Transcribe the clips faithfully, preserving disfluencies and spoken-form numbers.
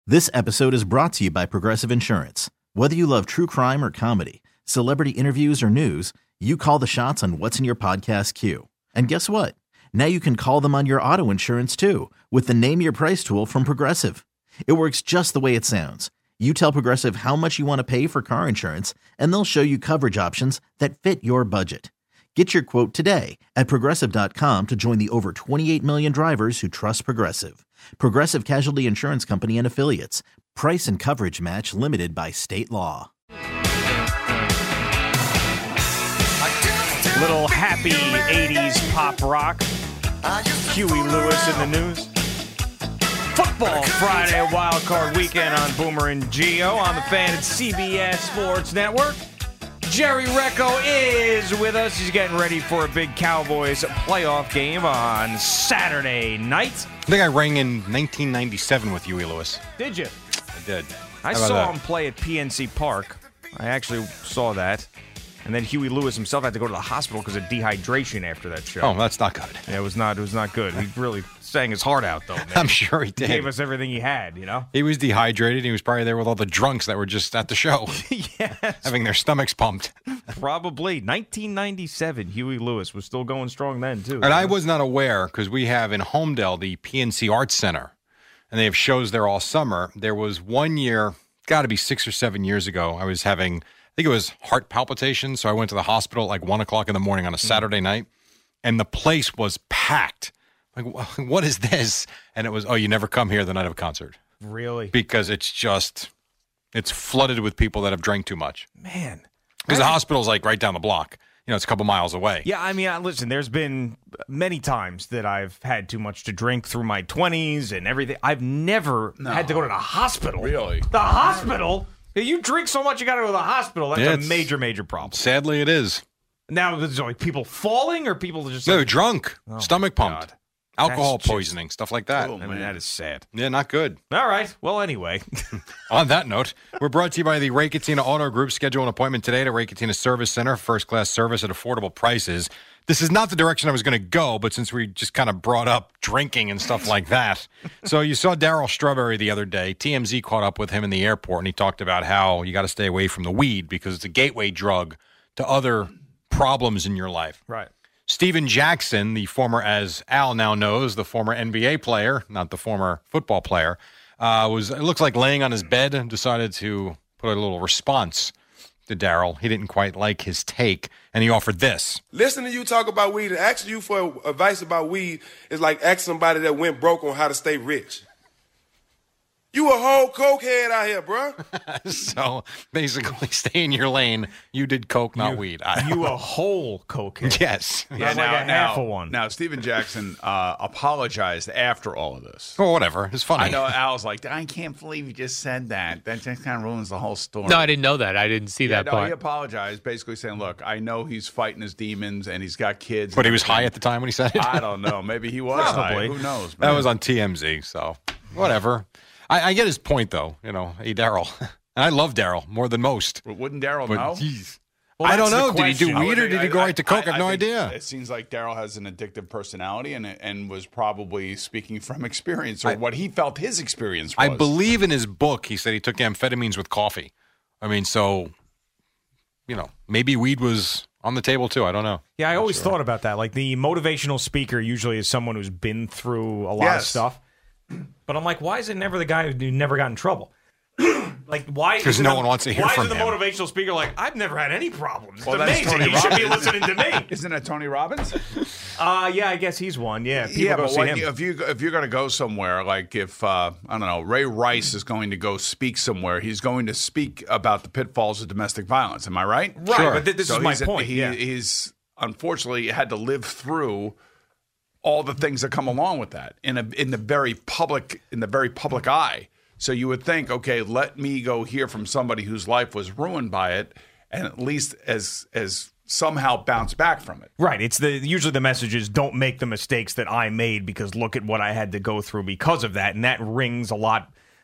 This episode is brought to you by Progressive Insurance. Whether you love true crime or comedy, celebrity interviews or news, you call the shots on what's in your podcast queue. And guess what? Now you can call them on your auto insurance too with the Name Your Price tool from Progressive. It works just the way it sounds. You tell Progressive how much you want to pay for car insurance, and they'll show you coverage options that fit your budget. Get your quote today at Progressive dot com to join the over twenty-eight million drivers who trust Progressive. Progressive Casualty Insurance Company and Affiliates. Price and coverage match limited by state law. Little happy eighties pop rock. Huey Lewis in the news. Football Friday Wild Card Weekend on Boomer and Geo on the Fan at C B S Sports Network. Jerry Recco is with us. He's getting ready for a big Cowboys playoff game on Saturday night. I think I rang in nineteen ninety-seven with Huey Lewis. Did you? I did. I saw that? him play at P N C Park. I actually saw that. And then Huey Lewis himself had to go to the hospital because of dehydration after that show. Oh, that's not good. Yeah, it was not. It was not good. He really sang his heart out, though. Man. I'm sure he did. He gave us everything he had. You know. He was dehydrated. He was probably there with all the drunks that were just at the show, yes, having their stomachs pumped. Probably. nineteen ninety-seven. Huey Lewis was still going strong then too. And right? I was not aware because we have in Homedale the P N C Arts Center, and they have shows there all summer. There was one year, got to be six or seven years ago. I was having. I think it was heart palpitations, so I went to the hospital at like one o'clock in the morning on a Saturday mm. night, and the place was packed. Like, what is this? And it was, oh, you never come here the night of a concert. Really? Because it's just, it's flooded with people that have drank too much. Man. Because the hospital's like right down the block. You know, it's a couple miles away. Yeah, I mean, listen, there's been many times that I've had too much to drink through my twenties and everything. I've never no. had to go to the hospital. Really? The hospital? You drink so much, you got to go to the hospital. That's yeah, a major, major problem. Sadly, it is. Now, is it like people falling or people just... No, like, drunk, oh stomach pumped, God. alcohol That's poisoning, just, stuff like that. Oh, I mean, that is sad. Yeah, not good. All right. Well, anyway. On that note, we're brought to you by the Ray Cattina Auto Group. Schedule an appointment today to Ray Cattina Service Center. First-class service at affordable prices. This is not the direction I was going to go, but since we just kind of brought up drinking and stuff like that. So you saw Darryl Strawberry the other day. T M Z caught up with him in the airport, and he talked about how you got to stay away from the weed because it's a gateway drug to other problems in your life. Right. Steven Jackson, the former, as Al now knows, the former N B A player, not the former football player, uh, was, it looks like laying on his bed and decided to put a little response to Darryl. He didn't quite like his take, and he offered this. Listening to you talk about weed and asking you for advice about weed is like asking somebody that went broke on how to stay rich. You a whole cokehead out here, bro. So basically, stay in your lane. You did coke, not you, weed. I you a whole cokehead. Yes. Yeah, Not now, like a now, half of one. Now, Steven Jackson uh, apologized after all of this. Well, whatever. It's funny. I know Al's like, I can't believe you just said that. That just kind of ruins the whole story. No, I didn't know that. I didn't see yeah, that no, part. He apologized, basically saying, look, I know he's fighting his demons and he's got kids. But he was high at the time when he said it? I don't know. Maybe he was Probably. high. Who knows, man? That was on T M Z, so whatever. I, I get his point, though. You know, hey, Darryl. And I love Darryl more than most. But wouldn't Darryl but, know? Geez. Well, I don't that's know. the Did he do question. weed or did he go I- right to coke? I, I- have no I think idea. It seems like Darryl has an addictive personality and and was probably speaking from experience or I- what he felt his experience was. I believe in his book, he said he took amphetamines with coffee. I mean, so, you know, maybe weed was on the table, too. I don't know. Yeah, I Not always sure. thought about that. Like, the motivational speaker usually is someone who's been through a lot of Yes. stuff. But I'm like, why is it never the guy who never got in trouble? Like, why? 'Cause isn't no the- one wants to hear why from isn't him. the motivational speaker like, I've never had any problems? It's Well, that's amazing. Tony You should be Robbins. listening to me. Isn't that Tony Robbins? Uh, yeah, I guess he's one. Yeah, people yeah, go but see like, him. if you if you're going to go somewhere, like if uh, I don't know, Ray Rice is going to go speak somewhere, he's going to speak about the pitfalls of domestic violence. Am I right? Right, Sure. but th- this So is my he's- point. He, yeah. He's unfortunately had to live through all the things that come along with that in a in the very public in the very public eye. So you would think, okay, let me go hear from somebody whose life was ruined by it, and at least as as somehow bounce back from it. Right. It's the usually the message is don't make the mistakes that I made because look at what I had to go through because of that, and that rings a lot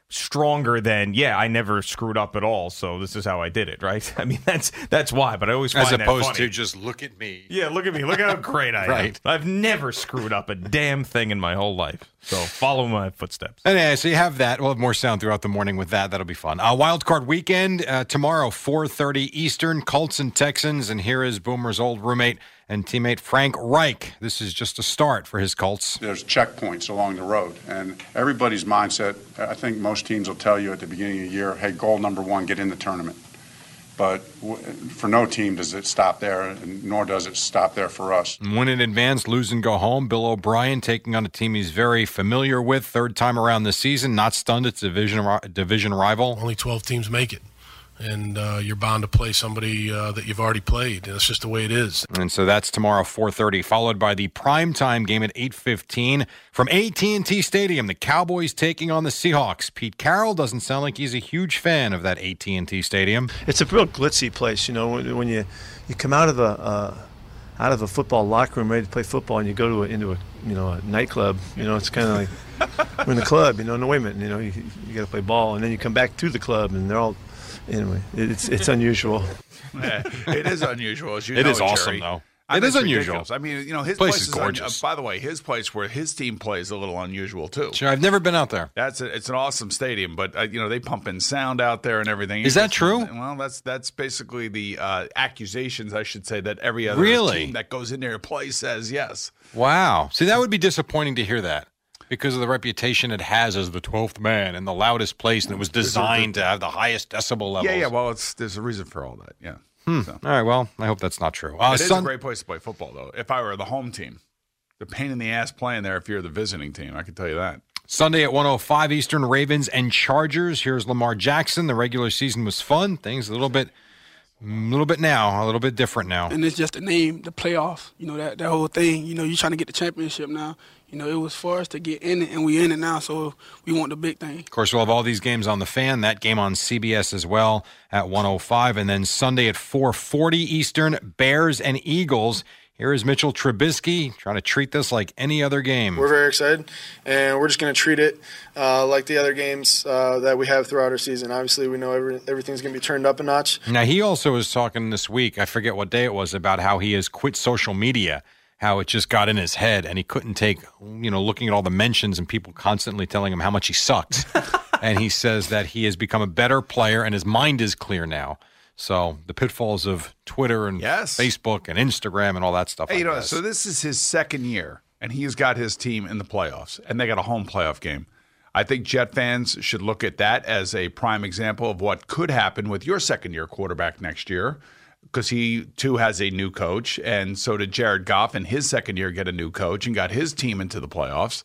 stronger than, yeah, I never screwed up at all, so this is how I did it, right? I mean, that's that's why, but I always find As that opposed funny. to just look at me. Yeah, look at me. Look how great I Right. am. I've never screwed up a damn thing in my whole life. So follow my footsteps. Anyway, so you have that. We'll have more sound throughout the morning with that. That'll be fun. Uh, Wild Card Weekend uh, tomorrow, four thirty Eastern, Colts and Texans. And here is Boomer's old roommate and teammate Frank Reich. This is just a start for his Colts. There's checkpoints along the road, and everybody's mindset, I think most teams will tell you at the beginning of the year, hey, goal number one, get in the tournament. But w- for no team does it stop there, and nor does it stop there for us. Win in advance, lose and go home. Bill O'Brien taking on a team he's very familiar with, third time around this season. Not stunned, it's a division, division rival. Only twelve teams make it. And uh, you're bound to play somebody uh, that you've already played. And that's just the way it is. And so that's tomorrow, four thirty, followed by the primetime game at eight fifteen. From A T and T Stadium, the Cowboys taking on the Seahawks. Pete Carroll doesn't sound like he's a huge fan of that A T and T Stadium. It's a real glitzy place, you know, when, when you, you come out of a uh, out of a football locker room ready to play football and you go to a, into a you know a nightclub, you know, it's kind of like we're in the club, you know, no, wait a minute, you know, you, you got to play ball. And then you come back to the club and they're all, anyway, it's it's unusual. Yeah, it is unusual, as you It know, is awesome, Jerry. though. I It mean, is it's unusual. ridiculous. I mean, you know, his Place place, is is un- gorgeous. uh, by the way, his place where his team plays is a little unusual too. Sure, I've never been out there. That's a, it's an awesome stadium, but uh, you know they pump in sound out there and everything. Is that It's- true? Well, that's that's basically the uh, accusations, I should say, that every other Really? team that goes in there to play says yes. Wow. See, that would be disappointing to hear that because of the reputation it has as the twelfth man and the loudest place, and it was designed to have the highest decibel levels. Yeah, yeah. Well, it's there's a reason for all that. Yeah. Hmm. So. All right, well, I hope that's not true. Uh, It is Sun- a great place to play football, though. If I were the home team, the pain in the ass playing there. If you're the visiting team, I can tell you that. Sunday at one oh five Eastern, Ravens and Chargers. Here's Lamar Jackson. The regular season was fun. Things a little bit, a little bit now, a little bit different now. And it's just the name, the playoff. You know, that, that whole thing. You know, you're trying to get the championship now. You know, it was for us to get in it, and we in it now, so we want the big thing. Of course, we'll have all these games on the Fan. That game on C B S as well at one oh five. And then Sunday at four forty Eastern, Bears and Eagles. Here is Mitchell Trubisky trying to treat this like any other game. We're very excited, and we're just going to treat it uh, like the other games uh, that we have throughout our season. Obviously, we know every, everything's going to be turned up a notch. Now, he also was talking this week, I forget what day it was, about how he has quit social media, how it just got in his head, and he couldn't take, you know, looking at all the mentions and people constantly telling him how much he sucks. And he says that he has become a better player and his mind is clear now. So the pitfalls of Twitter and Yes. Facebook and Instagram and all that stuff. Hey, I you know, guess. so this is his second year, and he's got his team in the playoffs, and they got a home playoff game. I think Jet fans should look at that as a prime example of what could happen with your second-year quarterback next year, because he, too, has a new coach, and so did Jared Goff in his second year get a new coach and got his team into the playoffs.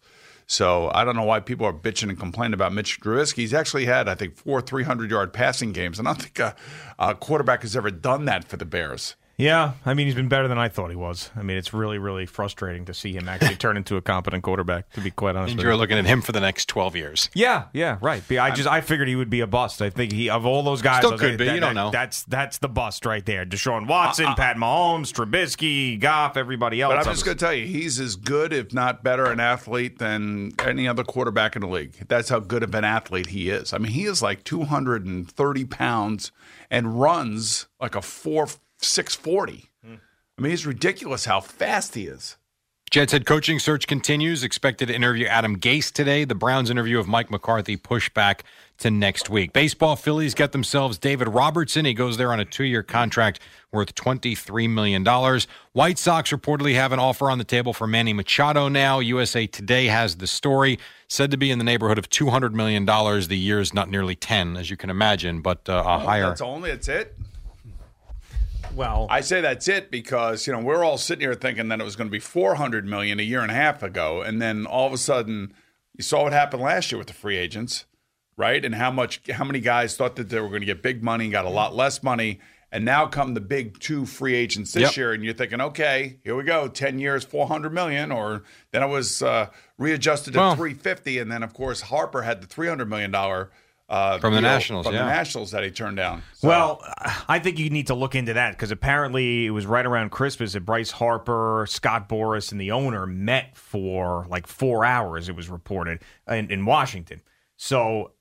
So I don't know why people are bitching and complaining about Mitch Trubisky. He's actually had, I think, four three hundred-yard passing games, and I don't think a, a quarterback has ever done that for the Bears. Yeah, I mean, he's been better than I thought he was. I mean, it's really, really frustrating to see him actually turn into a competent quarterback, to be quite honest and with you're you. looking at him for the next twelve years. Yeah, yeah, right. I just I figured he would be a bust. I think he of all those guys, Still I was could like, be. that- You don't that- know. That's that's the bust right there. Deshaun Watson, Uh, uh, Pat Mahomes, Trubisky, Goff, everybody else. But I'm I just was- going to tell you, he's as good, if not better, an athlete than any other quarterback in the league. That's how good of an athlete he is. I mean, he is like two hundred thirty pounds and runs like a four six forty. I mean, it's ridiculous how fast he is. Jets head coaching search continues. Expected to interview Adam Gase today. The Browns interview of Mike McCarthy pushed back to next week. Baseball, Phillies get themselves David Robertson. He goes there on a two-year contract worth twenty-three million dollars. White Sox reportedly have an offer on the table for Manny Machado now. U S A Today has the story. Said to be in the neighborhood of two hundred million dollars. The year's not nearly ten, as you can imagine, but uh, a Well, higher. That's only, that's it. Well, I say that's it because, you know, we're all sitting here thinking that it was going to be four hundred million dollars a year and a half ago. And then all of a sudden, you saw what happened last year with the free agents, right? And how much, how many guys thought that they were going to get big money, got a lot less money. And now come the big two free agents this Yep. year, and you're thinking, okay, here we go, ten years, four hundred million dollars. Or then it was uh, readjusted to Well- three hundred fifty, and then of course Harper had the three hundred million dollars uh, From the deal Nationals, from yeah. the Nationals that he turned down. So- Well, I think you need to look into that because apparently it was right around Christmas that Bryce Harper, Scott Boras, and the owner met for like four hours, it was reported, in, in Washington. So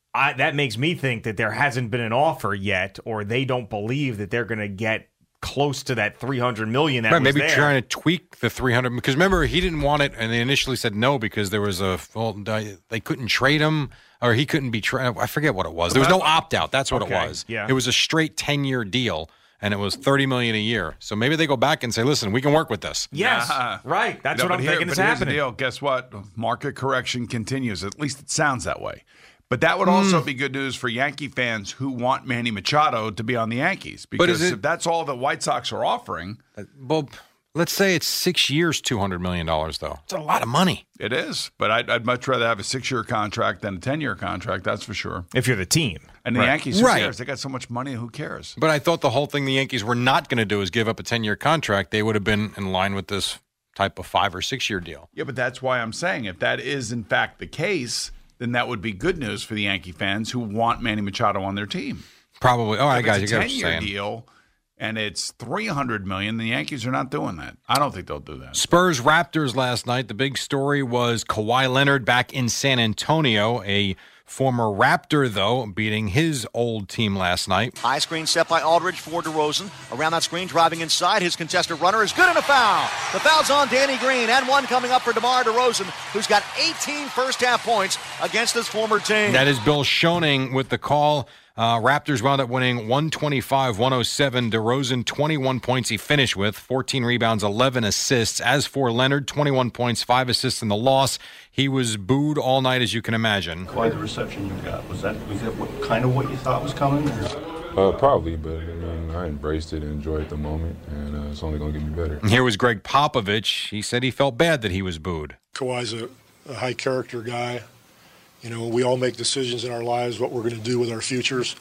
I, that makes me think that there hasn't been an offer yet, or they don't believe that they're going to get close to that three hundred million dollars that right, was maybe there. trying to tweak the three hundred because remember he didn't want it and they initially said no because there was a well, they couldn't trade him or he couldn't be traded. I forget what it was. There was no opt-out. That's what okay, it was. Yeah. It was a straight ten-year deal and it was thirty million dollars a year. So maybe they go back and say, "Listen, we can work with this." Yes. Yeah. Right. That's No, what but I'm here- thinking but is here's happening. The deal. Guess what? Market correction continues. At least it sounds that way. But that would also Mm. be good news for Yankee fans who want Manny Machado to be on the Yankees. Because But is it- if that's all the White Sox are offering, Well, let's say it's six years, two hundred million dollars, though. It's a lot of money. it is. But I'd, I'd much rather have a six-year contract than a ten-year contract, that's for sure. If you're the team. And the Right. Yankees, who Right. cares? They got so much money, who cares? But I thought the whole thing the Yankees were not going to do is give up a ten-year contract. They would have been in line with this type of five- or six-year deal. Yeah, but that's why I'm saying if that is, in fact, the case, then that would be good news for the Yankee fans who want Manny Machado on their team. Probably. All right, If guys, it's you a got what you're ten-year saying. deal and it's three hundred million dollars, the Yankees are not doing that. I don't think they'll do that. Spurs Raptors last night. The big story was Kawhi Leonard back in San Antonio, a former Raptor, though, beating his old team last night. High screen set by Aldridge for DeRozan. Around that screen, driving inside. His contested runner is good and a foul. The foul's on Danny Green, and one coming up for DeMar DeRozan, who's got eighteen first-half points against his former team. That is Bill Schoening with the call. Uh, Raptors wound up winning one twenty-five one oh seven. DeRozan, twenty-one points he finished with, fourteen rebounds, eleven assists. As for Leonard, twenty-one points, five assists in the loss. He was booed all night, as you can imagine. Quite the reception you got. Was that was that what, kind of what you thought was coming? Uh, probably, but I mean, I embraced it and enjoyed the moment, and uh, it's only going to get me better. And here was Greg Popovich. He said he felt bad that he was booed. Kawhi's a, a high character guy. You know, we all make decisions in our lives what we're going to do with our futures,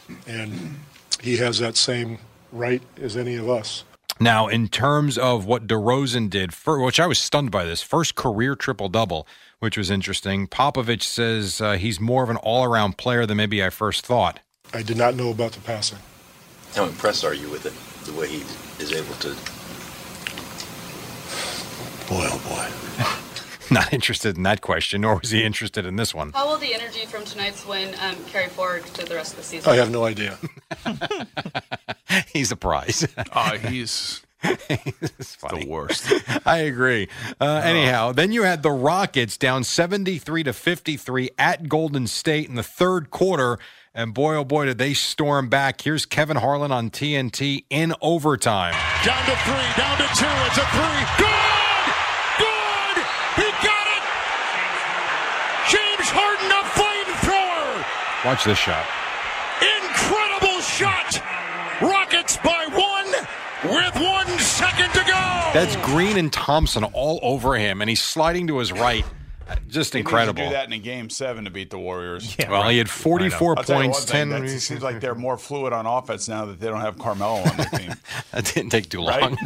and he has that same right as any of us. Now, in terms of what DeRozan did, for, which I was stunned by this, first career triple-double, which was interesting. Popovich says uh, he's more of an all-around player than maybe I first thought. I did not know about the passing. How impressed are you with it, the way he is able to? Boy, oh boy. Not interested in that question, nor was he interested in this one. How will the energy from tonight's win um, carry forward to the rest of the season? I have no idea. He's a prize. Uh, he's the worst. I agree. Uh, anyhow, then you had the Rockets down seventy-three to fifty-three at Golden State in the third quarter. And boy, oh boy, did they storm back. Here's Kevin Harlan on T N T in overtime. Down to three, down to two. It's a three. Good! Good! He got it! James Harden, a flamethrower! Watch this shot. Incredible shot! Rockets by one with one second to go! That's Green and Thompson all over him, and he's sliding to his right. Just He needs incredible. to do that in a game seven to beat the Warriors. Yeah, well, he had forty-four I'll tell you points, one thing, ten. that's- It seems like they're more fluid on offense now that they don't have Carmelo on their team. That didn't take too Right? long.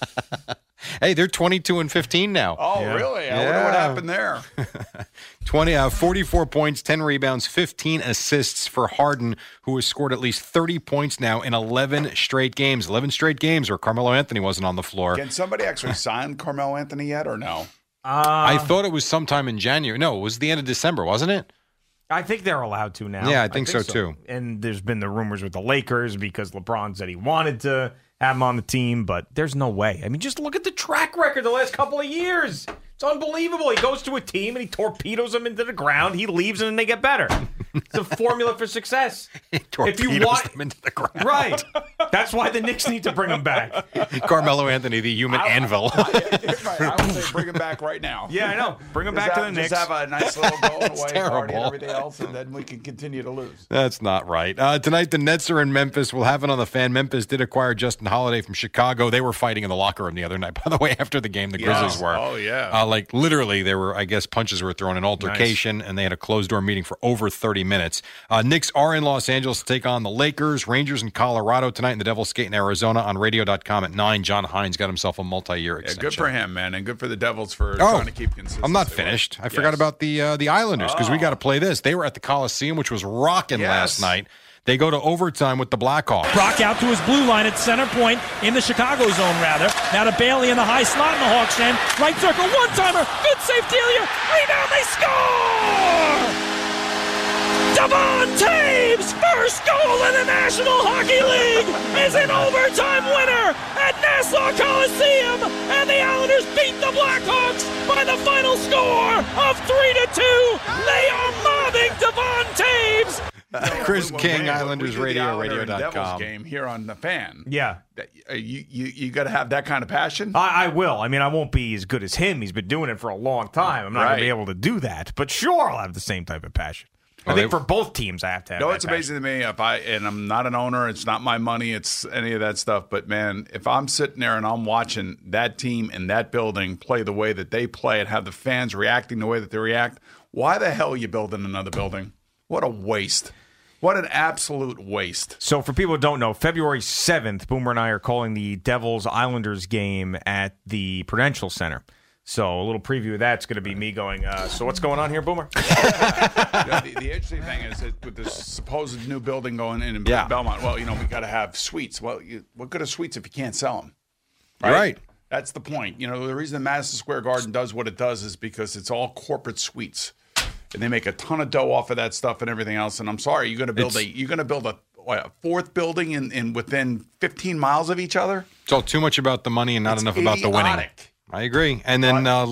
Hey, they're twenty-two and fifteen now. Oh, really? I wonder what happened there. twenty, uh, forty-four points, ten rebounds, fifteen assists for Harden, who has scored at least thirty points now in eleven straight games. eleven straight games where Carmelo Anthony wasn't on the floor. Can somebody actually sign Carmelo Anthony yet or no? I thought it was sometime in January. No, it was the end of December, wasn't it? I think they're allowed to now. Yeah, I think so, too. And there's been the rumors with the Lakers because LeBron said he wanted to have him on the team, but there's no way. I mean, just look at the track record the last couple of years. It's unbelievable. He goes to a team and he torpedoes them into the ground. He leaves and then they get better. It's a formula for success. Torpedoes if you want, them into the ground. Right. That's why the Knicks need to bring him back. Carmelo Anthony, the human anvil. I would say bring him back right now. Yeah, I know. Bring him Just back to have- the Knicks. Just have a nice little going That's away party and terrible. everything else, and then we can continue to lose. That's not right. Uh, tonight, the Nets are in Memphis. We'll have it on the fan. Memphis did acquire Justin Holiday from Chicago. They were fighting in the locker room the other night, by the way, after the game. The Yeah. Grizzlies were. Oh, yeah. Uh, like, literally, there were, I guess, punches were thrown in altercation, and they had a closed-door meeting for over thirty minutes. Uh, Knicks are in Los Angeles to take on the Lakers. Rangers in Colorado tonight, and the Devils skate in Arizona on radio dot com at nine. John Hines got himself a multi-year Yeah, extension. good for him, man, and good for the Devils for Oh, trying to keep consistency. I'm not finished. I Yes. forgot about the uh, the Islanders because we Oh. got to play this. They were at the Coliseum, which was rocking Yes. last night. They go to overtime with the Blackhawks. Brock out to his blue line at center point in the Chicago zone, rather. Now to Bailey in the high slot in the Hawks end. Right circle, one-timer. Good save, Delia. Rebound, they score! Devon Taves' first goal in the National Hockey League is an overtime winner at Nassau Coliseum, and the Islanders beat the Blackhawks by the final score of three to two. They are mobbing Devon Taves. Uh, Chris Well, King, man, Islanders we do the Radio, Islander radio and dot Devils com. game here on the Fan. Yeah. That- uh, You you, you got to have that kind of passion. I, I will. I mean, I won't be as good as him. He's been doing it for a long time. I'm not going Right. to be able to do that. But sure, I'll have the same type of passion. I Well, think they- for both teams, I have to have No, that it's passion. amazing to me if I and I'm not an owner. It's not my money. It's any of that stuff. But man, if I'm sitting there and I'm watching that team in that building play the way that they play and have the fans reacting the way that they react, why the hell are you building another building? What a waste! What an absolute waste! So, for people who don't know, February seventh, Boomer and I are calling the Devils Islanders game at the Prudential Center. So, a little preview of that's going to be me going, uh, so what's going on here, Boomer? You know, the, the interesting thing is that with this supposed new building going in in Yeah. Belmont, well, you know, we got to have suites. Well, you, what good are suites if you can't sell them? Right. right. That's the point. You know, the reason Madison Square Garden does what it does is because it's all corporate suites, and they make a ton of dough off of that stuff and everything else. And I'm sorry, you're going to build It's- a you're going to build a, what, a fourth building in, in within fifteen miles of each other. It's all too much about the money and not It's enough about the winning. idiotic. I agree. And then uh,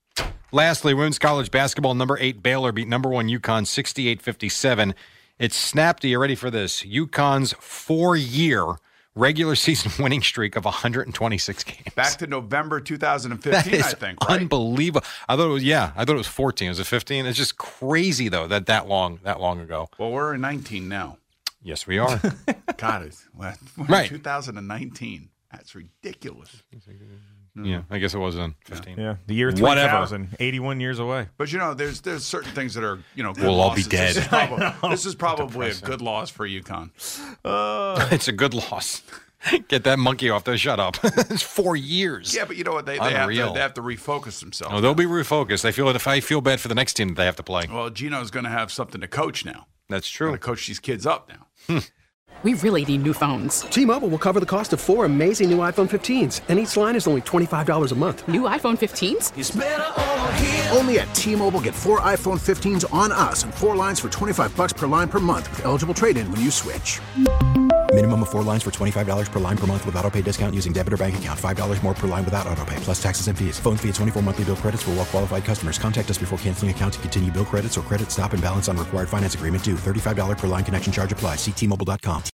lastly, women's college basketball, number eight Baylor beat number one UConn sixty-eight fifty-seven. It snapped, are you ready for this? UConn's four-year regular season winning streak of one hundred twenty-six games. Back to November two thousand That fifteen, is I think. Right? unbelievable. I thought it was, yeah, I thought it was fourteen. Was it fifteen? It's just crazy, though, that that long, that long ago. Well, we're in nineteen now. Yes, we are. God, it's we're in Right. two thousand nineteen. That's ridiculous. Yeah, I guess it was in fifteen. Yeah, the year Whatever. three thousand, eighty-one years away. But you know, there's there's certain things that are you know good We'll all be losses. dead. This is probably, this is probably a Depressing. good loss for UConn. It's a good loss. Get that monkey off there. Shut up. It's four years. Yeah, but you know what? They, they, have, to, Unreal. they have to refocus themselves. Oh, they'll be refocused. I feel it if I feel bad for the next team that they have to play. Well, Gino's going to have something to coach now. That's true. Going to coach these kids up now. We really need new phones. T-Mobile will cover the cost of four amazing new iPhone fifteens, and each line is only twenty-five dollars a month. New iPhone fifteens? Only at T-Mobile, get four iPhone fifteens on us and four lines for twenty-five bucks per line per month with eligible trade-in when you switch. Minimum of four lines for twenty-five dollars per line per month with autopay discount using debit or bank account. five dollars more per line without autopay, plus taxes and fees. Phone fee at twenty-four monthly bill credits for well-qualified customers. Contact us before canceling account to continue bill credits or credit stop and balance on required finance agreement due. thirty-five dollars per line connection charge applies. See T Mobile dot com.